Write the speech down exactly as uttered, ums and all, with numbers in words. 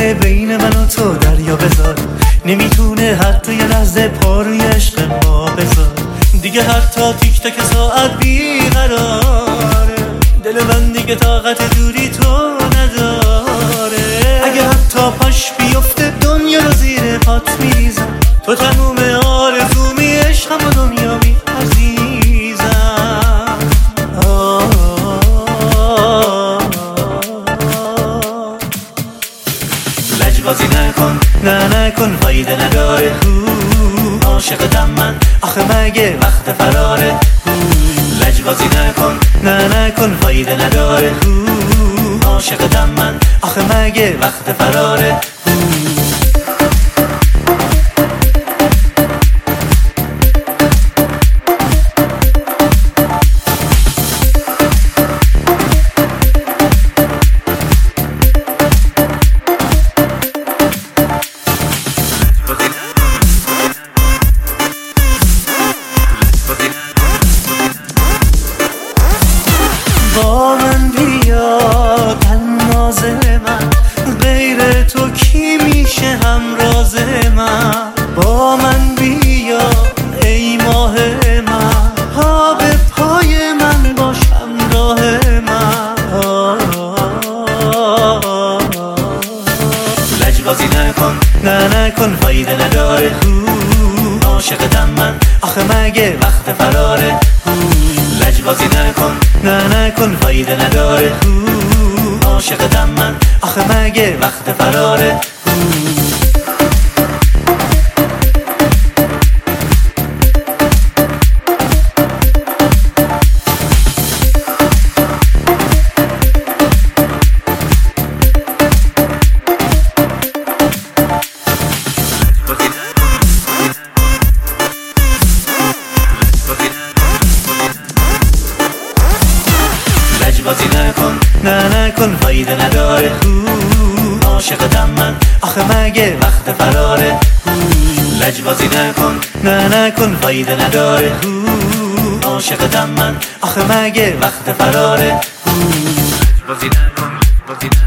نمیتونه بین من و تو دریا بذار، نمیتونه حتی یه لحظه پا روی عشق ما بذار. دیگه حتی تیک تاک ساعت بیقراره، دل من دیگه طاقت دوری تو نداره. اگه حتی پاش بیفته دنیا رو زیر پات میریزم، تو تموم آرزومی عشقم و دنیامی عزیزم. لجبازی نکن، نه نکن، فایده نداره. عاشقتم من، آخه مگه وقت فراره. لجبازی نکن، نه نکن، فایده نداره. عاشقتم من، آخه مگه وقت فراره. با من بیا تناز من، غیر تو کی میشه همراز من. با من بیا ای ماه من، پا به پای من باش همراه من. لجبازی نکن، نه نکن، فایده نداره. عاشقتم من، آخه مگه وقت فراره. لجبازی نکن، نه نکن، فایده نداره. عاشقتم من، آخه مگه وقت فراره. لجبازی نکن، نه نکن، فایده نداره. عاشقتم من، آخه مگه وقت فراره. لجبازی نکن، نه نکن، فایده نداره. عاشقتم من، آخه مگه وقت فراره. لجبازی نکن،